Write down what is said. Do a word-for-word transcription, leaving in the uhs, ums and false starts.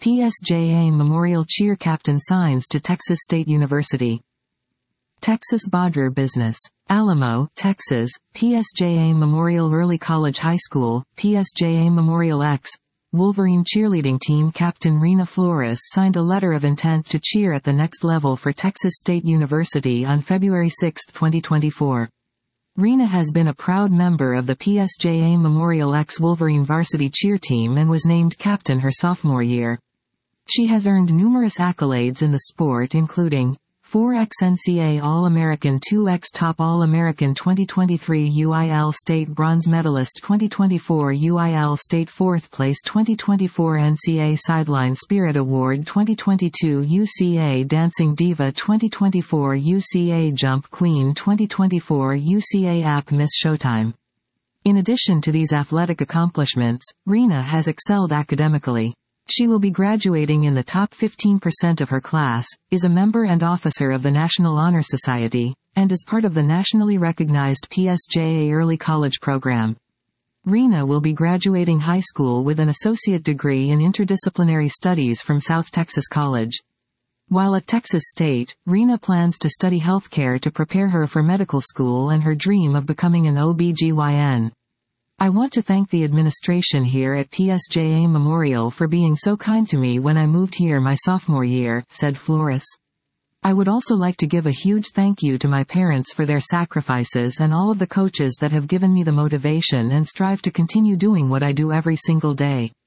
P S J A Memorial Cheer Captain signs to Texas State University. Texas Badger Business. Alamo, Texas, P S J A Memorial Early College High School, P S J A Memorial X. Wolverine cheerleading team captain Rena Flores signed a letter of intent to cheer at the next level for Texas State University on February sixth, twenty twenty-four. Rena has been a proud member of the P S J A Memorial X Wolverine varsity cheer team and was named captain her sophomore year. She has earned numerous accolades in the sport including four X N C A A All-American, two X Top All-American, twenty twenty-three U I L State Bronze Medalist, twenty twenty-four U I L State fourth Place, twenty twenty-four N C A A Sideline Spirit Award, twenty twenty-two U C A Dancing Diva, twenty twenty-four U C A Jump Queen, twenty twenty-four U C A App Miss Showtime. In addition to these athletic accomplishments, Rena has excelled academically. She will be graduating in the top fifteen percent of her class, is a member and officer of the National Honor Society, and is part of the nationally recognized P S J A Early College program. Rena will be graduating high school with an associate degree in interdisciplinary studies from South Texas College. While at Texas State, Rena plans to study healthcare to prepare her for medical school and her dream of becoming an O B G Y N. I want to thank the administration here at P S J A Memorial for being so kind to me when I moved here my sophomore year, said Flores. I would also like to give a huge thank you to my parents for their sacrifices and all of the coaches that have given me the motivation and strive to continue doing what I do every single day.